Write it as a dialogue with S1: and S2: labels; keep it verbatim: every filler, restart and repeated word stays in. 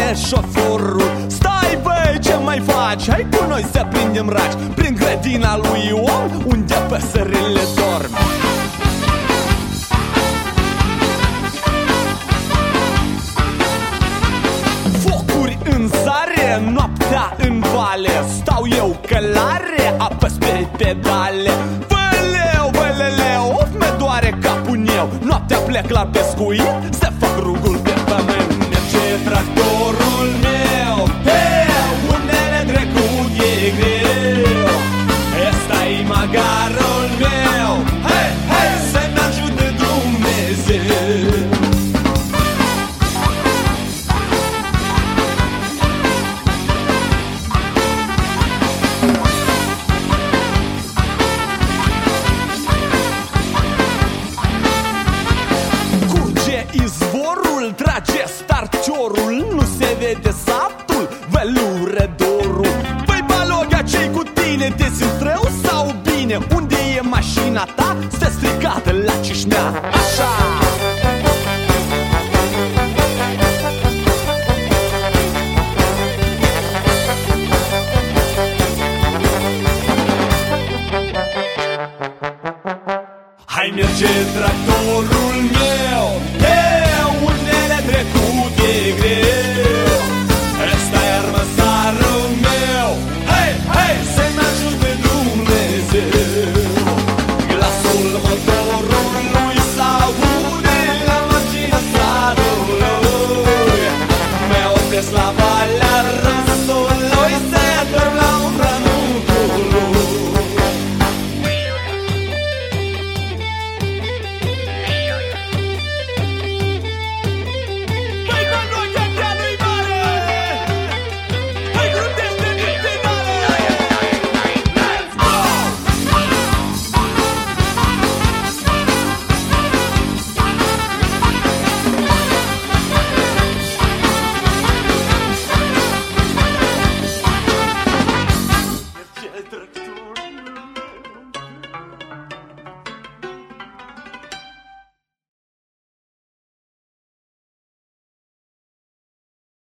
S1: spune șoforul: stai băi, ce mai faci? Hai cu noi să prindem raci prin grădina lui Ion, unde păsările dorm. Focuri în sare, noaptea în vale, stau eu călare, apăs pe pedale. Băleu, băleleu, of, me doare capul meu. Noaptea plec la pescuit, să fac rugul pe pământ. Merge tractorul meu, hey, unde ne trecut e greu. Ăsta-i magarul meu, hey, hey, să-mi ajute Dumnezeu. Izvorul trage starciorul,